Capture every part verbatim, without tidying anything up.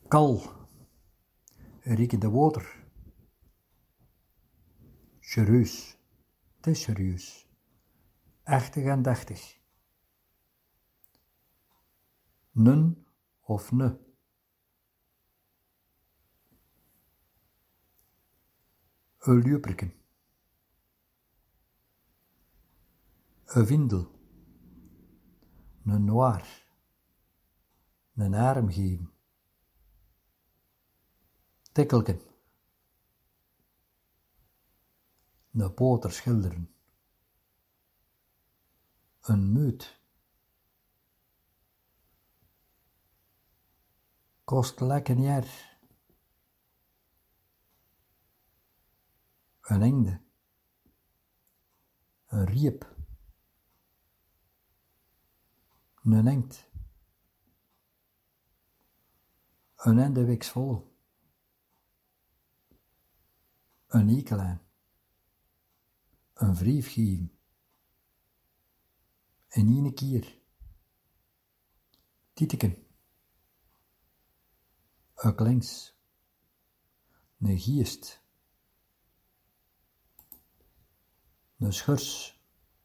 Kal, riekende water. Serieus, te serieus. Echtig en dechtig. Nun of ne. Een luiperken. Een windel. Een noir. Een arm geven. Tikkelken. Een poter schilderen. Een meut. Kost lekker jaar. Een einde. Een riep. Een engt. Een ende weeks vol. Een ekelaan. Een brief geven. En ene keer. Tieteken. Een klinks. Een geest. Een schurs.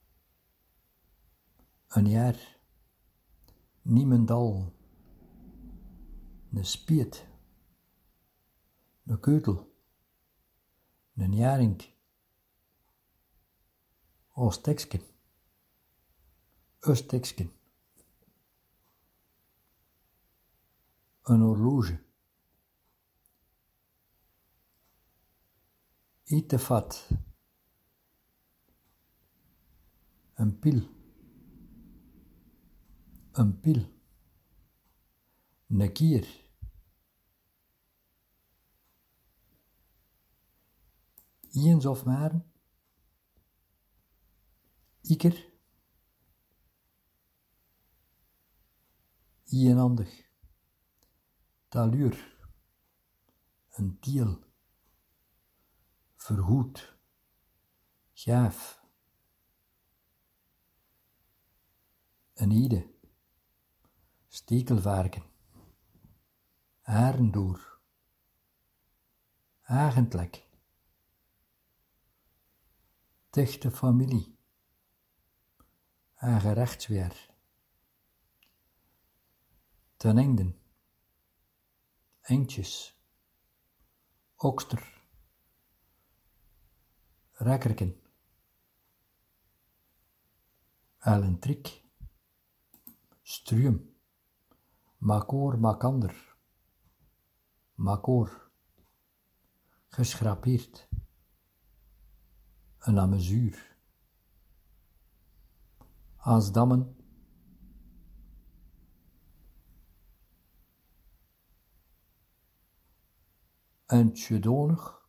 Een jaar. Niemendal. Een spiet. Een keutel. Een jaring. Oosteksken. Oosteksken. Een horloge. Eetefat. Een pil. Een pil. Een kier. Eens of maar. Iker. Ienandig. Taluur. Een tiel. Verhoed. Gaaf. Een ede. Stekelvarken. Arendoor. Agentlek. Dichte familie. Aangerechtsweer. Ten engden. Eindjes. Okster. Rekkerken. Elentrik. Struum. Makoor makander. Makoor. Geschrapeerd. Een amezuur. Aasdammen. Een tjedonig.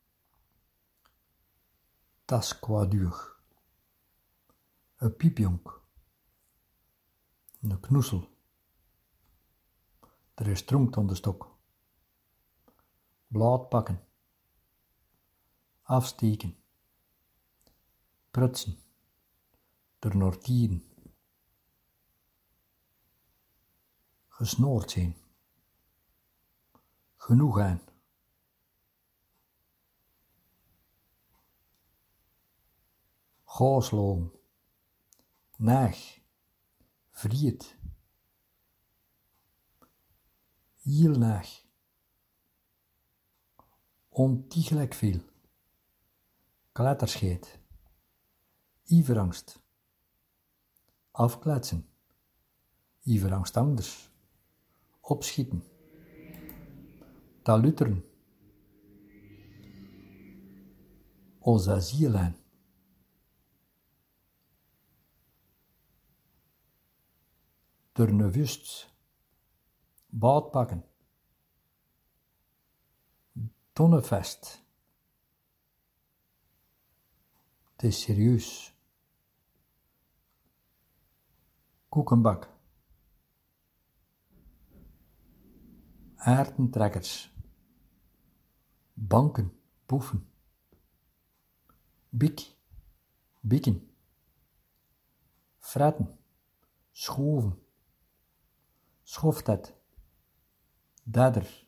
Taskwaduur. Een piepjonk. Een knoesel. Er is tronkt aan de stok. Blaad pakken. Afsteken. Prutsen. Der nortieren. Gesnoord zijn. Genoeg aan. Gaasloom. Naag. Vriet. Hielnaag. Ontiegelijk veel. Kletterscheet. Iverangst. Afkletsen. Iverangst anders. Opschieten. Taluteren. Ozazielaan. Turnevust. Baadpakken. Tonnenvest. Het is serieus. Koekenbak. Aardentrekkers. Banken, poefen. Biek, bieken. Fretten, schoven. Schoftet. Dadder.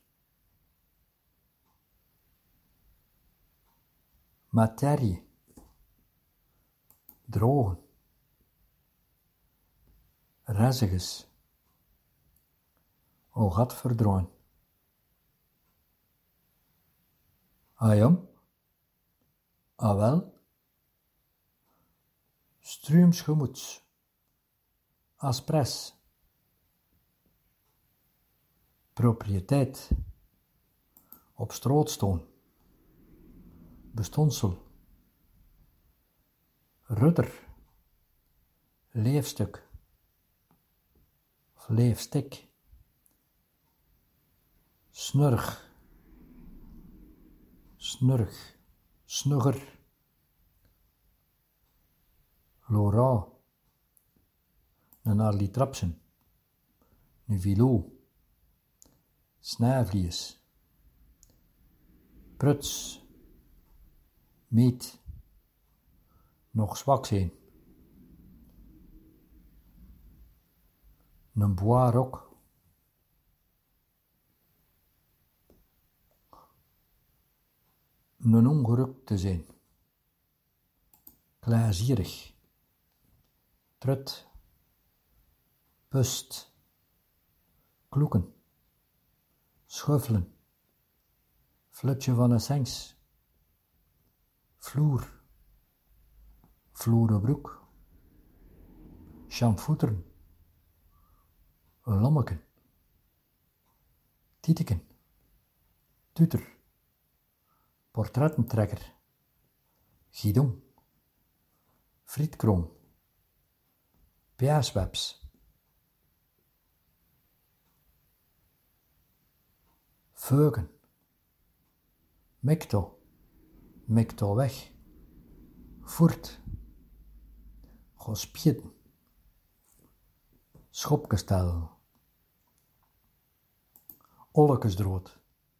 Materie. Drogen. Reziges. O gat verdroen. Ajam. Awel. Struumsgemoeds. Aspres. Propriëteit. Op straat staan. Bestonsel. Rudder. Leefstuk. Of leefstik. Snurg. Snurg. Snugger. Lora. Een arlitrapsen. Een vilo. Snijvlies. Pruts. Meet. Nog zwak zijn. Een boisrok. Een ongerukte zijn. Klazierig. Trut. Pust. Kloeken. Schuffelen. Flutje van een sengs. Vloer. Vloeren broek. Chamvoeteren. Een lommeken. Tieteken. Tuter. Portrettentrekker. Gidon. Frietkroon. Paarswebs. Veuken. Mekto. Mekto weg. Voert. Gospieten. Schopkestel. Ollekesdrood.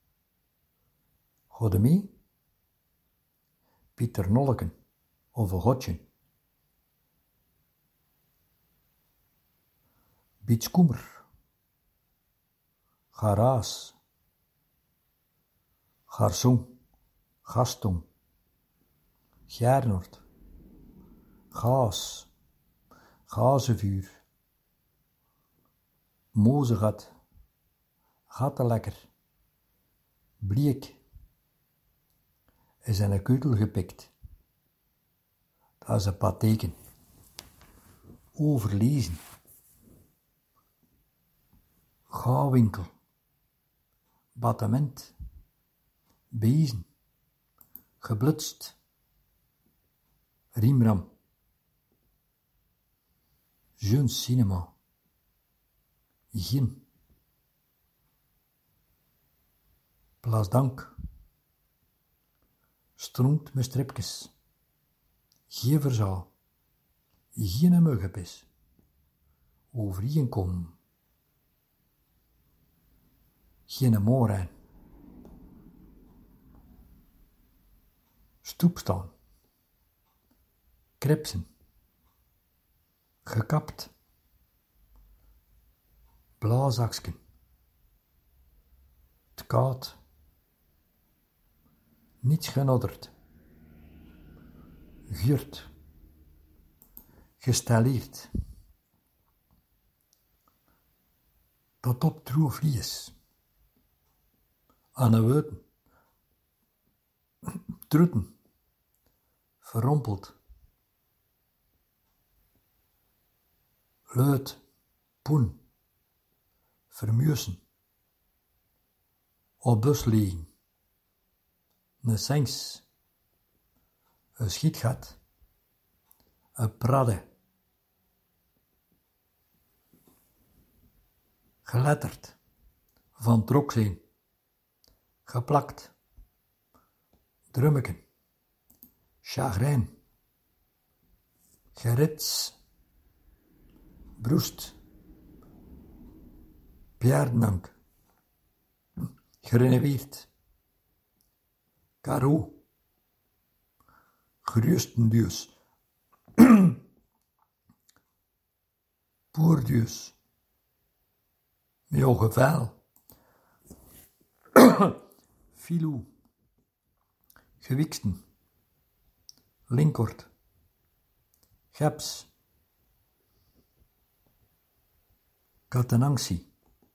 Godemie. Pieter Nolleken. Of een godje. Bietskommer. Garaas. Garçon. Gaston. Gernord. Gaas. Gazenvuur. Mozegat. Gattenlekker. Bliek. Is in een keutel gepikt. Dat is een patheken. Overlezen. Gauwinkel. Battement. Bezen. Geblutst. Riemram. Jeune cinema. Gin. Plasdank. Stroomt met stripjes. Geen verzaal. Geen muggenpis. Overeenkomen. Geen moorijn. Stoepstaan. Kripsen. Gekapt. Blaazaksken. Het koud. Niets genodderd. Guurt. Gestalleerd. Tot op troeflies. Aan de weuten. Trutten. Verrompeld. Luid. Poen. Vermuursen. Op bus liggen. Een sengs. Een schietgat. Een pradde. Geletterd. Van trok zijn. Geplakt. Drummeken. Chagrijn. Gerits. Broest. Pjaardenank. Gerenoveerd. Karo. Gerustenduus. Poerduus. Met gevel. Filou, Gewiksten, Linkort, Geps, Katenangsi,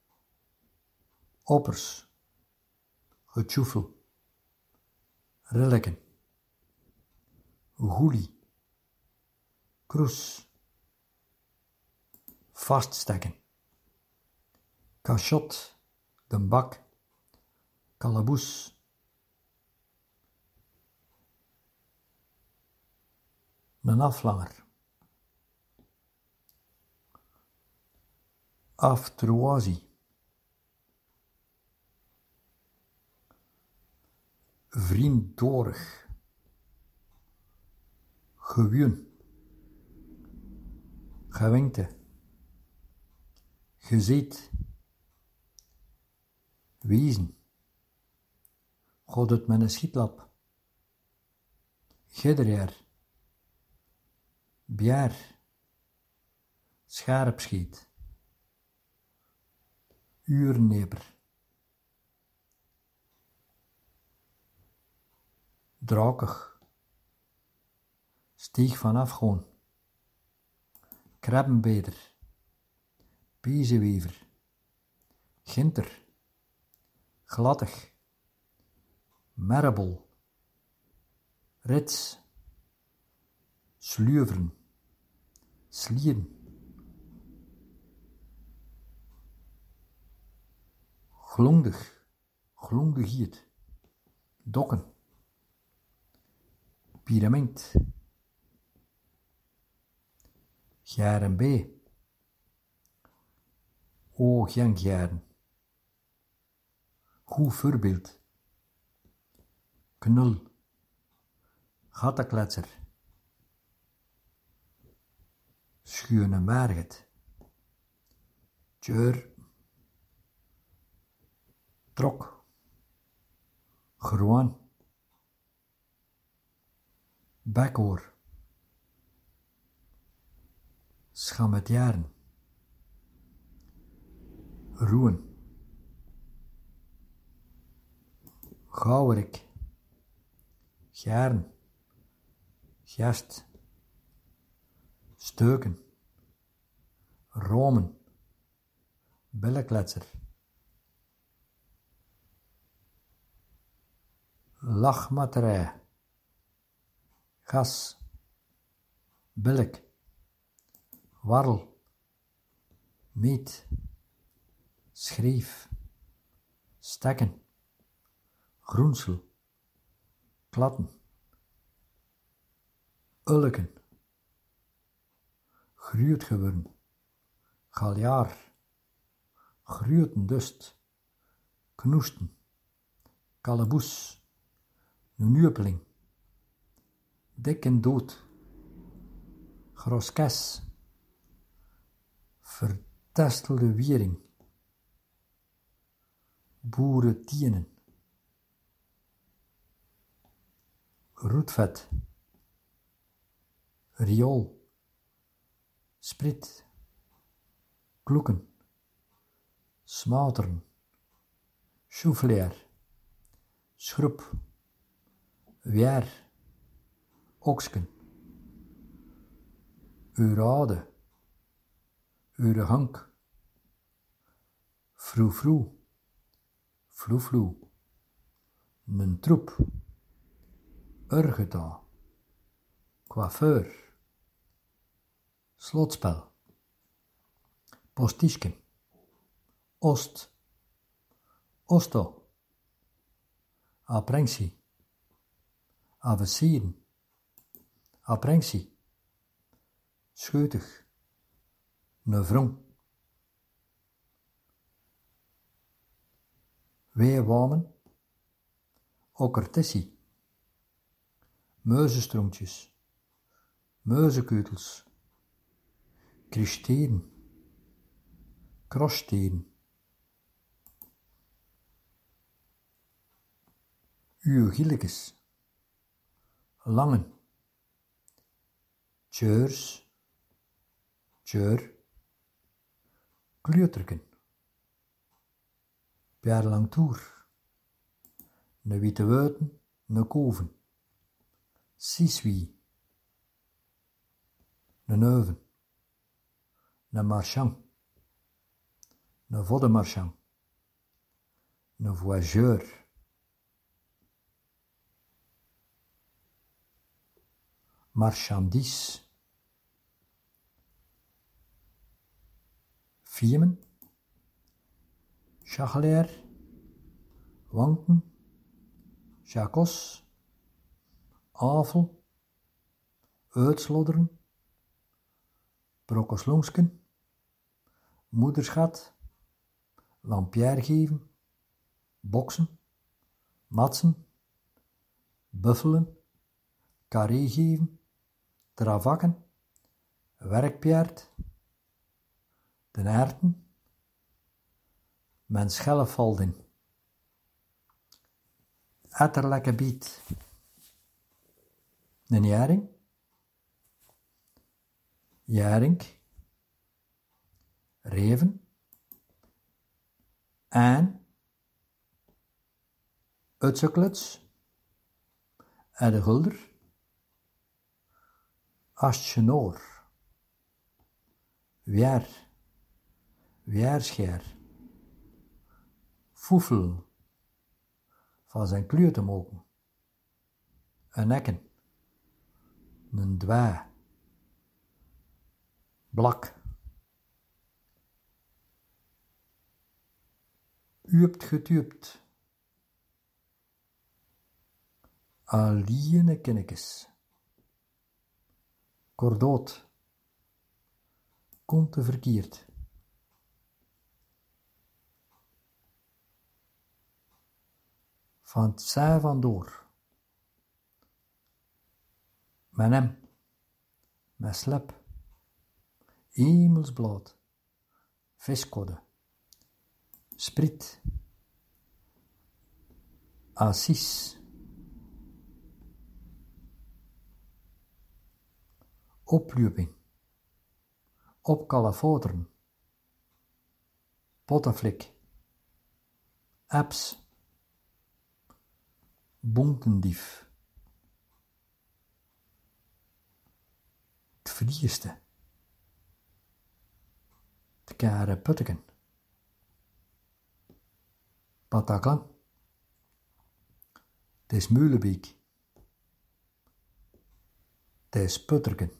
Oppers, Getjoefel, Rilleken, Goelie, Kroes, Vaststekken, Cachot, Den Bak, Kalaboes, een aflanger, Aftroasie, Vriendorig, Gewien, Gewenkte, Gezeet, Wezen, God het met een schietlap, Gidderjaar, Bjaar, Scherpschiet, Uurneper, Drakig, Steeg van Afgoon, Krabbenbeder, Bezewever, Ginter, Glattig, Merrebel, Rits, Sleuveren, Slieren, Glondig, Glondigiet, Dokken, Pyramid, Gjaren B, O Gjaren, Goed voorbeeld, Knul, Gattenkletser, Schuine Marget, Tjeur, Trok, Groan, Bekhoor, Schammetjaren, Roen, Gouwerik, Gjaren, Gest, Steuken, Romen, Billenkletser, Lachmatterij, Gas, Billik, Warrel, Meet, Schreef, Stekken, Groensel, Klatten, Ulleken, Gruutgewurm, Galjaar, Gruutendust, Knoesten, Kalaboes, Nuupeling, Dik en Dood, Groskes, Vertestelde Wiering, Boerentienen, Roetvet, Riool, Sprit, Kloeken, Smauteren, Choufleer, Schroep, Weer, Oksken, Urade, Urehank, Froe-froe, Vloe-vloe, Nen troep, Urgeta, Coiffeur, Slotspel, Postischken, Ost, Osto, Aprengsie, Avessieren, Aprengsie, Scheutig, Nevrong, Weewamen, Okkertissie, Muizenstrontjes, Muizenkeutels, Kristeren, Krossteren, Uugillekes, Langen, Tjeurs, Tjeur, Kleuterken, Pierre Langtour, ne witte wuiten, ne koven, siswie, ne neuven, ne marchand, ne voddenmarchand, ne voyageur, marchandise, Fiemen, chachelair, wanken, chakos, afel, uitslodderen, brokkeslonsken, moederschat, lampierre geven, boksen, matsen, buffelen, carré geven, travakken, werkpaard, den aarten, men schelfvalding, etterlekke biet, een jaring, jaring, reven, en, uitsukluts, en gulder, astjenoor, weer, weerscheer, foefel, van zijn kleur te mogen, een nekken, een dwaai, blak, uipt getuipt, aliene kinnekes, kordoot, komt te verkeerd, van het zij vandoor, met hem, met slep, hemelsblad, viskodde, sprit, assis, opluping, opkalafoteren, pottenflik, apps, bonkendief, het vrieeste, het kare putteken, Bataclan, het is Meulebeek, het is Putterken,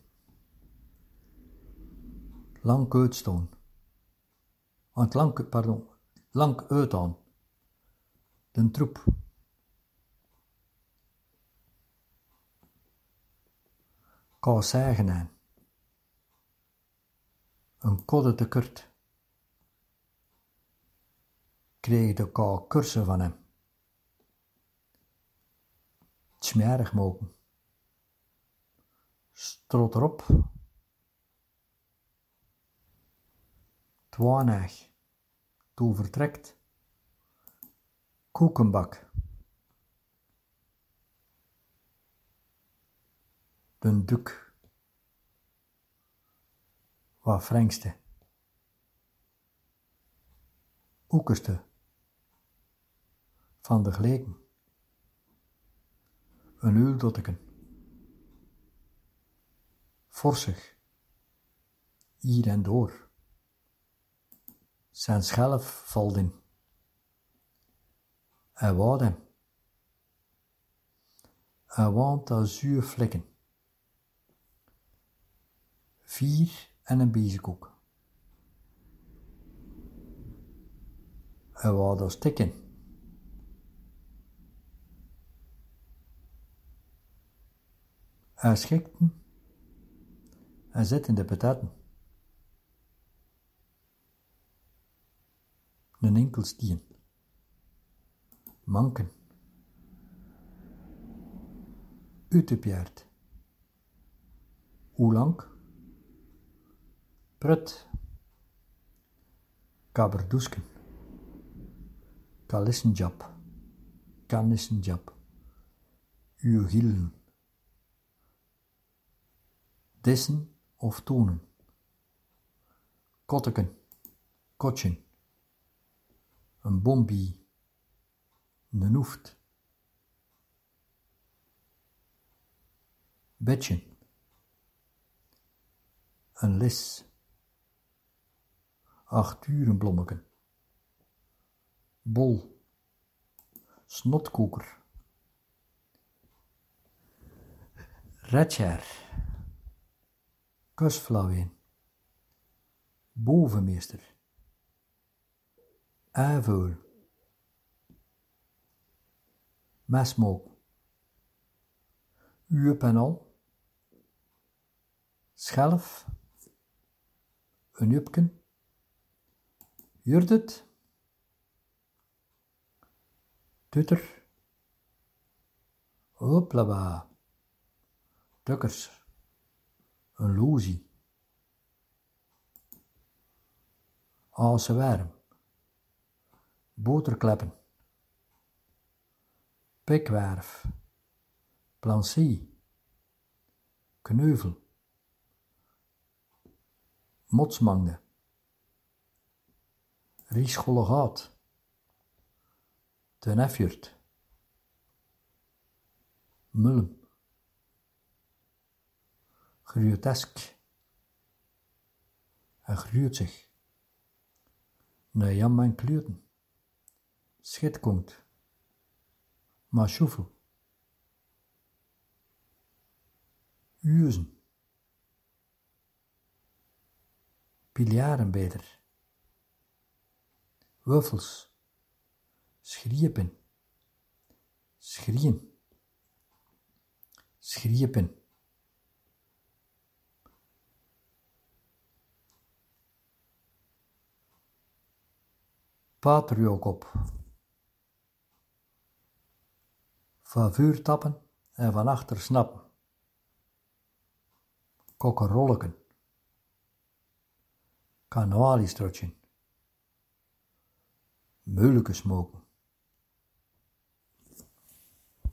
lang uitstoon, want lang, pardon, lang uitaan, den troep, kan zeggen aan, een kodde te kort, kreeg de kou kursen van hem, het smerig mogen, strot erop, twaanag, toe vertrekt, koekenbak, den duk, wat vrengste, oekerste, van de geleken, een uildotteken, forsig, hier en door, zijn schelf valt in, hij wou hem, hij wou dat zuur vlekken, vier en een bezemkoek, hij wou dat stikken, hij schikte, hij zit in de pataten, een enkelstien, manken, uitepaard, hoe lang, prut, kaberdoesken, kalissenjap, kanissenjap, uw hielen, dissen of tonen, kotteken, kotjen, een bombie, een hoeft, Bedje. Een lis. Achturenblommeken. Bol. Snotkoeker. Retscher. Kusflauween. Bovenmeester. Uivoel. Mesmook. Uepenal. Schelf. Een upken. Jurdet. Tutter. Hoplaba. Tukkers. Een lozie. Aasewerm. Boterkleppen. Pikwerf. Plancie. Kneuvel. Motsmangde. Riescholegaat. Tenefjurt. Mulm. Gruotesk. Hij gruurt zich. Nee, Jan mijn kleurten. Schit komt. Maar schoefel. Uzen. Piljaren beter. Wuffels. Schriepen. Schrien. Schriepen. Patriokop. Van vuur tappen en van achter snappen. Kokkerolleken. Kanalistrotje. Meuleke smoken.